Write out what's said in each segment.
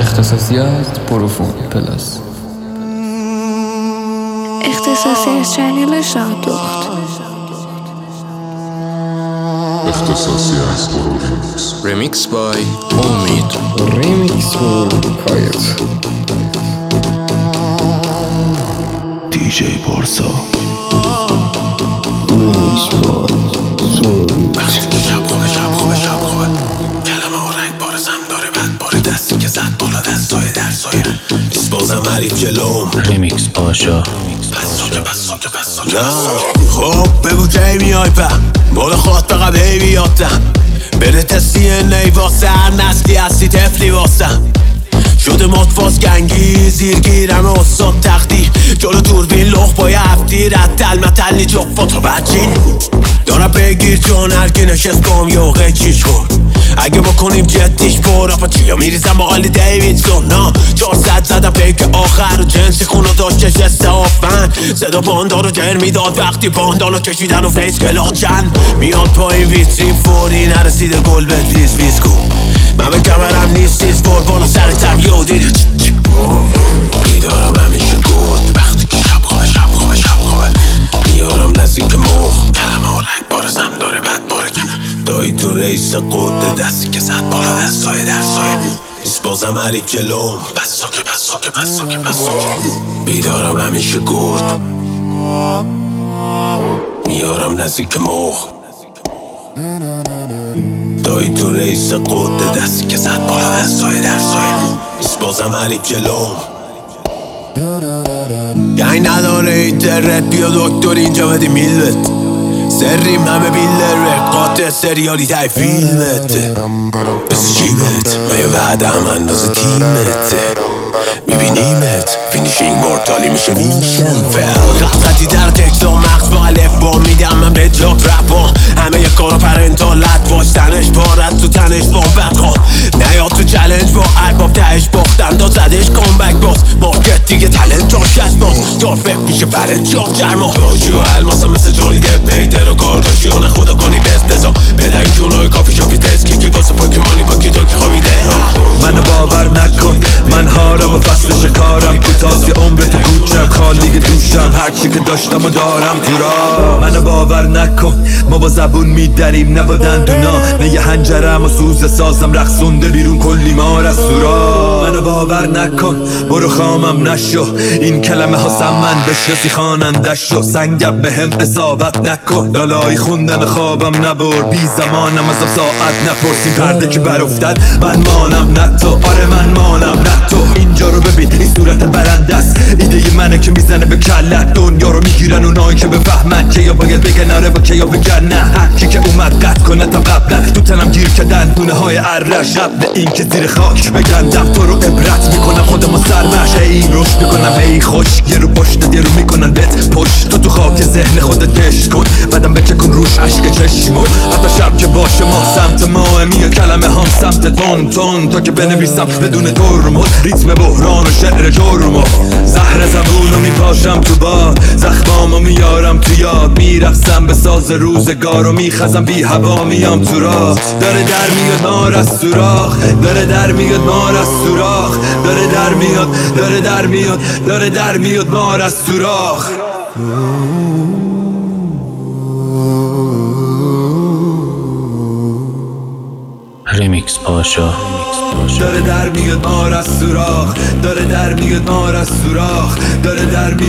اختصاصیات پروفون پلاس. اختصاصی از چنل شادخت. اختصاصی از پروفیکس. ریمیکس بای امید. ریمیکس بای کایت. دیجی پارسا. ریمیکس بای شب خوبه کلمه ها رنگ بارزم داره بد باره دستی که زد بالا دست سایه در سایه نیست بازم حریف جلوم. ریمیکس پاشا بس ساکه خب بگو کی میای بالا خواد فقط بیاتم بره تستی نیواسه هر نسلی هستی تفلی واسم شده مطفاز گنگی زیرگیرم استاد تختی جلو دوربین لخ با یه هفتی رد متلی جفت رو بچین دارم بگیر چون هرکی نشست گام یوغه چیش خورد اگه بکنیم جدیش برا پا چیا میریزم با آلی دیویدسون نا 400 زدم پیک آخر و جنسی خونو داشت شسته آفن صدا باندارو جر میداد وقتی باندارو کشیدن و فیس کلاچن میاد پایین ویترین فوری نرسیده گل به ویز کن من به کمرم نیستیز فور بالا سرتم یو دیده میدارم همیشه گرد وقتی که شب خوبه میارم نزدیک مخ کلمه ها رنگ بارزم داره بد باره دایی تو رئیس قد دستی که زد بالا دست سایه در سایه نیست بازم حریف جلوم بس ساکه بیدارم همیشه گرد میارم نزدیک مخ دایی تو رئیس قد دستی که زد بالا دست سایه در سایه نیست بازم حریف جلوم یعنی نداره اینترنت بیا دکتر اینجا بدی میلت سریم همه بیلر قاطع سریالی تای فیلمته بس جیبت من یه وعده هم اندازه تیمته میبینیمت فینیشینگ مورتالی میشه میشن فل قطعتی در تکس و مغز با الف با میدم من به جاک رپا همه یه کارا پرنتالت باش تنش پارت تو تنش بامبت خواه نیاد تو چلنج با ارباب تهش باختن دا زدش کامبک باز مارکت دیگه تلنت جاش از باز دار فکر میشه برد جا جرما راجی و الماسا مثل جانی دپ پیتر و کارداشیان خدا کنی بست دزا بدهی جونای کافی شاپی تسکی که واسه پاکیمانی با کیتا که خوابیده منو باور نکن من هارم و فصل شکارم کوتاه یه عمر تو کوچم خالی دوشم هرچی که داشتم و دارم تو را منو باور نکن ما با زبون میدریم نه با دندونا نه یه هنجرم و سوز سازم رقصونده بیرون کلی مار از سورا منو باور نکن برو خامم نشو این کلمه ها سمن بشناسی خواننده شو سنگم به هم اصابت نکن لالایی خوندن خوابم نبر بی زمانم از ساعت نپرسیم پرده که بر افتد من مانم نه تو آره من مانم نه تو اینجا رو ببین این صورت برنده است ایده منه که میزنه به کلت دنیا رو میگیرن اونایی که بفهمن که یا باید بگن آره و که یا بگن نه هرکی که اومد قد کنه تا قبلا تو تنم گیر کردن دونه های عرش قبل این که زیر خاک بگندم تو رو عبرت میکنم خودمو سرمش ای روش میکنم ای خوش یه رو پشت یه رو میکنن بهت پشت تو خاک ذهن خودت دشت کن بعدم بچکن روش عشق چشمو حتی شب که باشه ما سمت ما میاد کلمه هم سمت تون تا که بنویسم بدون ترمز ریتم بحران و شعر جرمو زهر زبونو میپاشم تو باد زخمامو میارم تو یاد میرقصم به ساز روزگارو میخزم بی هوا میام تو راه داره در میاد مار از سوراخ داره در میاد مار از سوراخ داره در میاد مار از سوراخ ریمیکس پاشا داره در میاد مار از سوراخ داره در میاد مار از سوراخ داره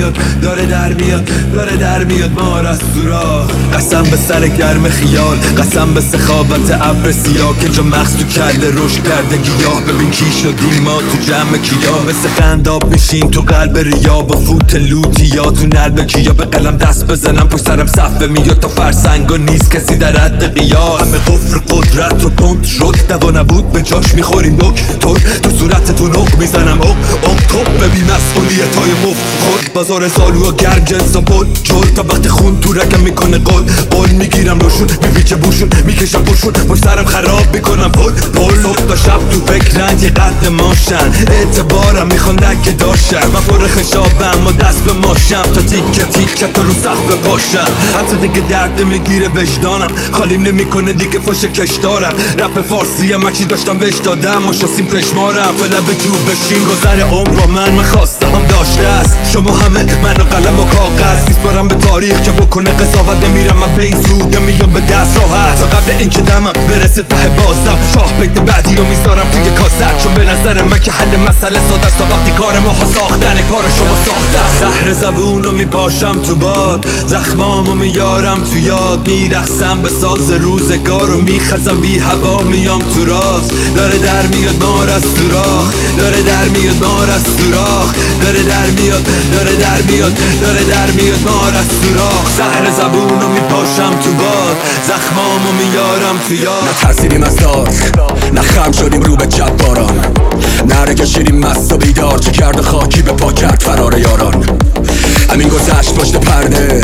در میاد مار از سوراخ قسم به سر گرم خیال قسم به سخاوت ابر سیاه که جا مغز تو کله رشد کرده گیاه ببین کی شدیم ما تو جمع کیا مثل قنداب میشیم تو قلب ریا با فوت لوتی یا تو نلب کیا به قلم دست بزنم پشت سرم صفه میاد تا فرسنگا نیست کسی در حد قیاس همه قفر قدرت رو کند شد دوا نبود به جاش میخوریم دکتر تو صورتتون اق میزنم اق تو ببین مسئولیت های خود بازار سالو و گرم جنسا پل جل تا وقت خون تو رکم میکنه قول میگیرم روشون میپیچه بوشون میکشم بوشون پشت سرم خراب میکنم پل صبح تا شب تو فکرن یه قد ماشن اعتبارم میخوان دکه داشتم من پر خشابم و دست به ماشم تا تیکه تا رو سقف پاشم حتی دیگه درد میگیره وجدانم خالیم نمیکنه دیگه فش کش دارم رپ فارسی هم چی داشتم بهش دادم اما شستیم پشمارم فعلا به جوب بشین گذر عمر با من خواسته هم داشته است شما همه من و قلم و کاغذ میسپارم به تاریخ که بکنه قضاوت نمیرم من به این سود میام به دست راحت تا قبل این که دمم برسه ته بازم شاه بیت بعدی رو میذارم توی کاست چون به نظر من که حل مسئله ساده است وقتی کار ماها ساختن کار شما ساخته زهر زبون رو میپاشم تو باد زخمامو میارم تو یاد میرخصم به ساز روزگار و میخزم بی هوا میام تو راز داره در میاد مار از سوراخ داره در میاد مار از سوراخ داره در میاد داره در میاد داره در میاد مار از سوراخ زهر زبون رو میپاشم تو باد زخمامو میارم تو یاد نترسیدیم از دار نه خم شدیم رو به جباران نره کشیدیم مست و بیدار چه کرد خاکی به پا کرد فرار یاران همین گذشت پشت پرده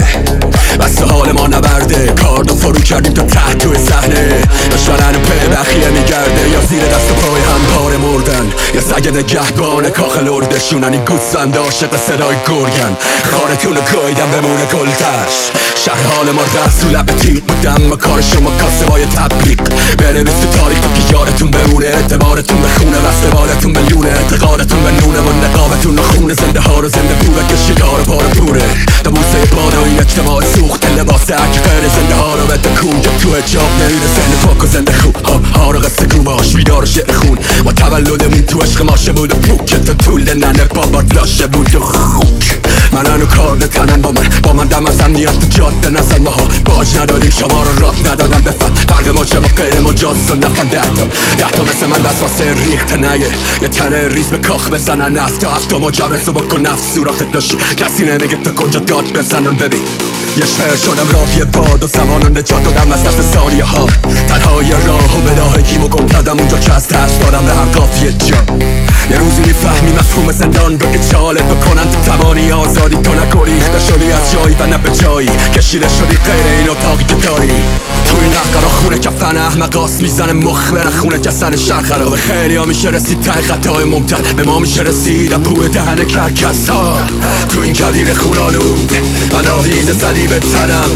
بس حال ما نبرده کارد و فرو کردیم تا ته توی صحنه دشمنن په بخیه میگرده یا زیر دست و پای هم پاره مردن یا سگ نگهبان کاخ لردشونن این گوسفند عاشق صدای گرگن خارتون رو گایدن بمونه گلتش شهر حال ما رفت تو لب تیغ بودم و کار شما کاسبای تبلیغ بنویس تو تاریخ تو که یادتون بمونه اعتبارتون به خونه و استقالتون به لونه اعتقادتون به نونه و نقابتون خونه زنده ها رو زنده بوره کشید ها رو پاره پوره تا بوسه بادا این اجتماع سوخت لباس اگه غیر زنده ها رو بده کون که تو اجاب نمیده زنده پاک و زنده خوب ها رو قصه گو باش بیدار و شعر خون و تولدمون تو عشق ماشه بود و پوک که تو طول ننه بابات لاشه بود و خوک من هنو کار نکنن با من دم از امنیت تو جاده نزن ماها باج ندادیم شما رو رات ندادن بفهم فرق ما چه با غیر مجاز و نفن ده تا مثل من بس واسه ریخته نگه یه تنه ریز به کاخ بزنن از تا هفت مجرس و بکن نفس سوراخت داشتی کسی نمیگه تا کجا داد بزنن ببین یه شهر شدم راوی باد و زمان رو نجات دادم از دست ثانیه ها تنهای راه و بداهگی و گم کردم اونجا که از ترس دارم به هر قافیه جا یه روزی میفهمی مفهوم زندان رو که چالت بکنن تو توانی آزادی تو نگریخته شدی از جایی و نه به جایی کشیده شدی غیر این اتاقی که داری تو این نقرا خونه کفن احمقاس میزنه مخ بره خونه جسن شهر خرابه خیلی ها میشه رسید ته خطای ممتد به ما میشه رسید پوه دهن کرکس ها تو این کدیر خونالود من آویز زدی به تنم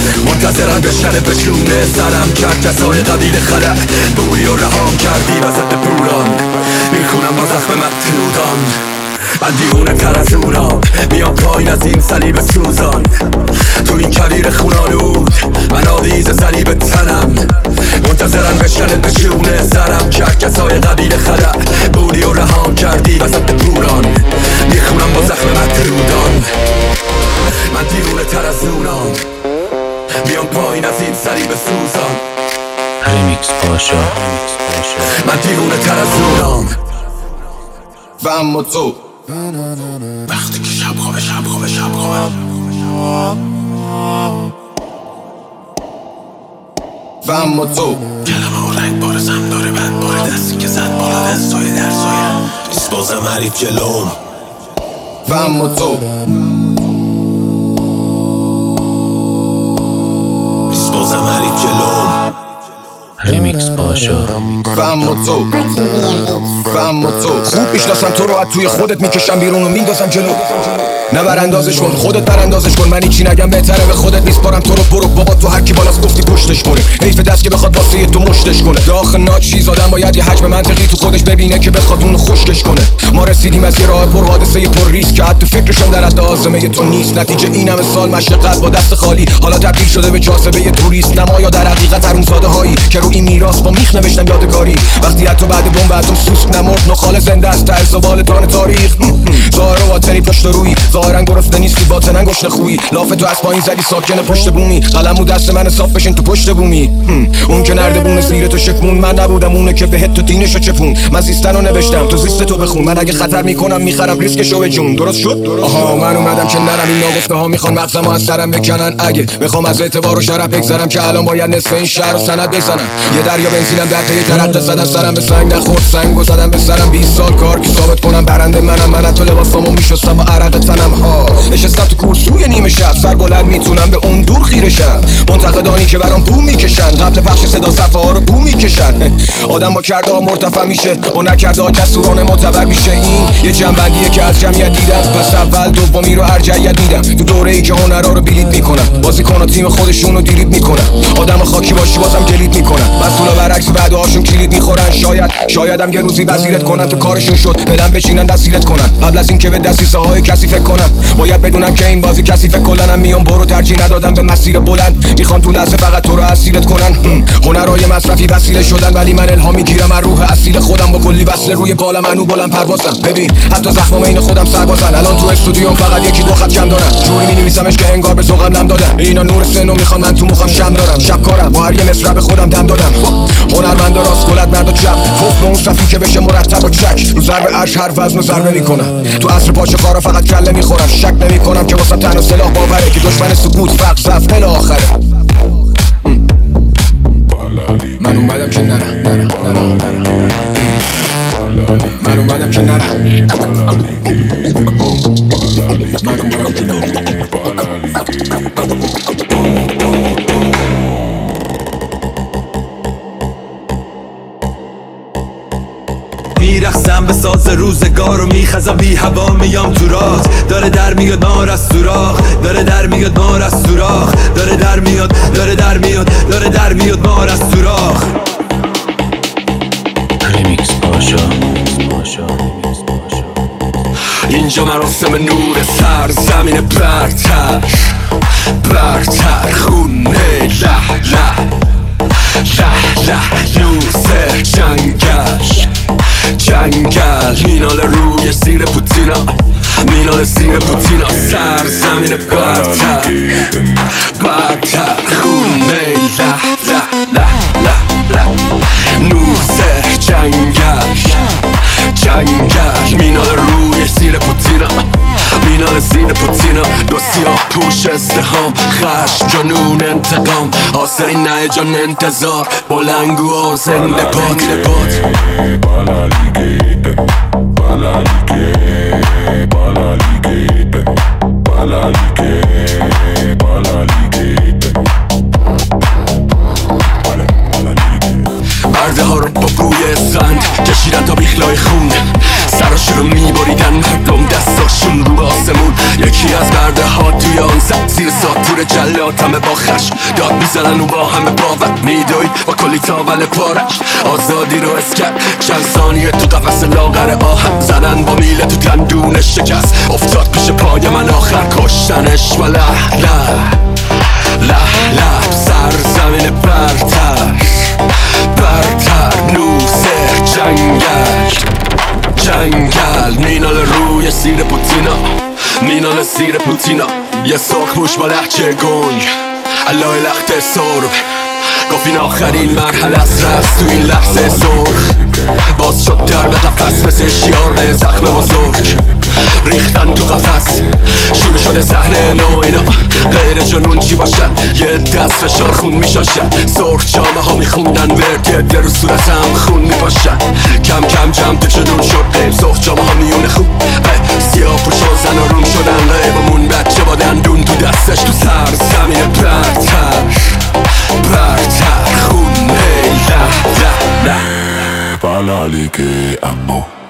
منتظرم بشنه به جونه سرم کرکس های قبیل خلق بوری و رهام کردی وزد پولان میخونم با زخم مطرودان من دیوونه تر از اونام میام پایین از این صلیب سوزان تو این کبیر خونالود من آویز صلیب تنم منتظرم بشنه به جونه سرم کرکس های قبیل خلق بوری و رهام کردی وزد پولان میخونم با زخم مطرودان من دیوونه تر از اونام میام پایین از این صلیب سوزان ریمیکس پاشا من دیوونه تر از اونام و اما تو وقتی که شب خوابه و اما تو کلمه و رنگ بارزم داره بند باره دستی که زد بالا دست سایه در سایه نیست بازم حریف جلوم و اما تو نیست بازم حریف جلوم ریمیکس پاشا و اما تو و اما تو خوب میشناسم تو رو از توی خودت میکشم بیرون و میندازم جلو نه براندازش کن خودت براندازش کن من هیچی نگم بهتره به خودت میسپارم تو رو برو بابا تو هر کی بالاست گفتی پشتش کنه حیف دست که بخواد واسه تو مشتش کنه داخل ناچیز آدم باید یه حجم منطقی تو خودش ببینه که بخواد اونو خشکش کنه ما رسیدیم از یه راه پر حادثه پر ریسک که حتی فکرشم در حد آزمه تو نیست نتیجه این همه سال مشقت با دست خالی حالا تبدیل شده به جاذبه توریست نمایا در حقیقت حرومزاده هایی که رو این میراث با میخ نوشتن یادگاری وقتی حتی بعد بمب اتم سوسک نمرد نخال زنده است ته زوال تان تاریخ ظاهر و باطنی پشت روی ظاهرا گرسنه نیستی باطنا گشنه خویی لاف تو از پایین زدی ساکن پشت بومی قلمو دست من صاف بشین تو پشت بومی اون که نردبون زیر تو شکمون من نبودم اونه که بهت تو دینشو چپون من زیستنو نوشتم تو زیست تو بخون من اگه خطر میکنم میخرم ریسکشو به جون درست شد آها من اومدم که نرم این ناگفته ها میخوان مغزمو از سرم بکنن اگه بخوام از اعتبار و شرف بگذرم که الان باید نصف این شهر رو سند بزنم یه دریا بنزینم در ته ترقه زدن سرم به سنگ نخورد سنگو زدم به سرم 20 سال کار که ثابت کنم برنده منم من تو لباس لباسامو میشستم با عرق تنم ها. نشستم تو کورسوی نیمه شب، سر بلند میتونم به اون دور خیرشم. منتقدانی که برام بو میکشن، قبل پخش صدا صفحه ها رو بو میکشن. آدم با کرده ها مرتفع میشه، با نکرده ها جسورانه معتبر میشه. این یه جنبندیه که از جمعیت دیدم، پس اول دومی رو ارجعیت میدم. تو دوره ای که هنرها رو بلیت میکنن، بازیکن‌ها تیم خودشون رو دیلیت میکنن. آدم خاکی باشی بازم گلیت میکنن، مسئولا برعکس وعده‌هاشون کلید میخورن. شایدم یه روزی وزیرت کنن، تو کارشون شد دلم بچینن دستیرت کنن. قبل از اینکه به دسیسه های کسی فکر کنم، باید بدونم که این بازی کسی فکر کلنم. میام برو ترجیح ندادم به مسیر بلند، میخوان تو لحظه فقط تو رو اسیرت کنن. هنرهای مصرفی وسیله شدن، ولی من الهام میگیرم از روح اصیل خودم. با کلی وصله روی بالم انو بلند پروازم. ببین حتی زخمام این خودم سربازن. الان تو استودیوم فقط یکی دو خط کم دارم، جوری مینویسمش که انگار به ذوقم نم دادن. اینا نور سنو میخوام، من تو مخم شم دارم. شب کارم با هر یه مصرع به خودم دم دادم. هنرمند راست گلت مرد و چپ، فوق اون صفی که بشه مرتب و چک. رو ضرب عرش هر وزن و ضربه میکنم، تو عصر پاچه خارا فقط کله میخورم. شک نمیکنم که واسه تنها سلاح باوره، که دشمن سکوت فقر ضعف الی آخره. من اومدم که نرم، من اومدم که نرم. میرخصم به ساز روزگار و میخزم بی هوا میام تو راه. داره در میاد نار از سوراخ، داره در میاد نار از سوراخ، داره در میاد، داره در میاد، داره در میاد نار از سوراخ. ریمیکس پاشا. اینجا مراسم نور سر زمین برتر، برتر خونه له له له له یوسف جنگل مینال روی سیر پوتینا، مینال سیر پوتینا. سر زمین برتر، برتر خونه له له له له له نوزه جنگل مینال روی سیر پوتینا، مینال سیر پوتینا. دو سیاه پوش ازدهام، خشم جنون انتقام. آسری نه جان انتظار، بلنگو آزن لباد. مرده ها رو با بوی سند کشیدن تا بیخلای خون، سراش رو میبریدن مردم دستاشون رو آسمون. یکی از مرده ها توی آن زد زیر ساطور جلات، همه با خشم داد میزنن و با همه باوت میدوید با کلی تاول پارش. آزادی رو اسکر چند ثانیه تو قفص لاغر آهن زدن، با میله تو دندون شکست افتاد پیش پای من آخر کشتنش. و له له له له سر زمین برتر، برتر نوزه جنگل مینال روی سیر پوتینا، مینال سیر پوتینا. یه ساک موش با لحچه گنگ علای لخت سرب، گفت این آخرین مرحله از رست تو این لحظه سرخ. باز شد در به قفص مثل شیار به زخم بزرگ، ریختن تو قفص شروع شده صحنه نو. اینا غیر جنون چی باشن، یه دست فشار خون میشاشن. سرخ جامه ها میخوندن ورد، یه در رو صورتم خون میپاشن. کم کم جمع تو جنون شد قیب، سرخ جامه ها میونه خوب سیاه پوش و زن و روم شدن. غیبمون بچه با دندون تو دستش، تو سر زمین برتر، برتر خونه له له له Para que amo